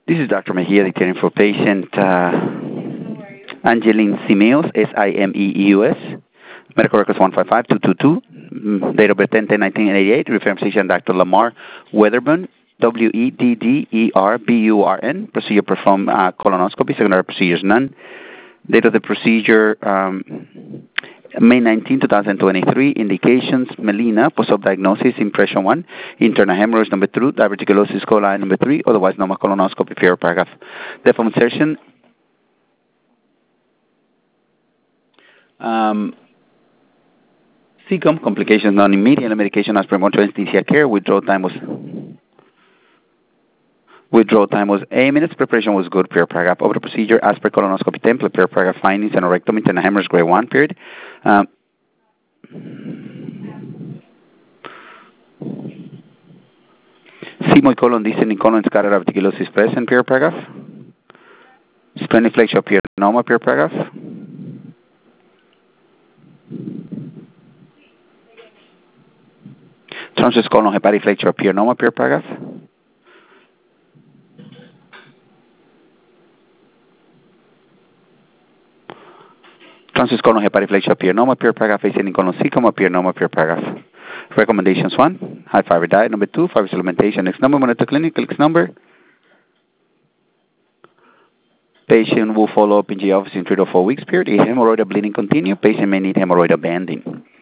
This is Dr. Mejia dictating for patient Angeline Simeus, Simeus. Medical records 155222. Date of birth 10/10/1988. Reference physician Dr. Lamar Wedderburn, Wedderburn. Procedure performed colonoscopy. Secondary procedures none. Date of the procedure May 19, 2023. Indications: melena, post-op diagnosis, impression 1, internal hemorrhage number 2, diverticulosis coli number 3, otherwise normal colonoscopy, per paragraph. Depth of insertion. CCOM, complications non-immediate, medication as per more anesthesia care. Withdrawal time was 8 minutes. Preparation was good, per paragraph. Over the procedure as per colonoscopy template, per paragraph. Findings: anorectum, internal hemorrhage grade 1, period. Sigmoid colon, descending colon, scatter diverticulosis present, per paragraph. Splenic flexuropyelonoma, per paragraph. Transverse colon hepatic flexuropyelonoma, per paragraph. Transverse colon hepatic flexuropyelonoma, per paragraph. Ascending colon sarcoma, per paragraph. Recommendations: 1, high fiber diet. Number 2, fiber supplementation. Next number, monitor clinical. Next number. Patient will follow up in the office in 3 to 4 weeks, period. If hemorrhoidal bleeding continue, patient may need hemorrhoidal banding.